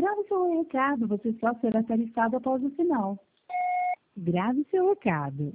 Grave seu recado, você só será tarifado após o sinal. Grave seu recado.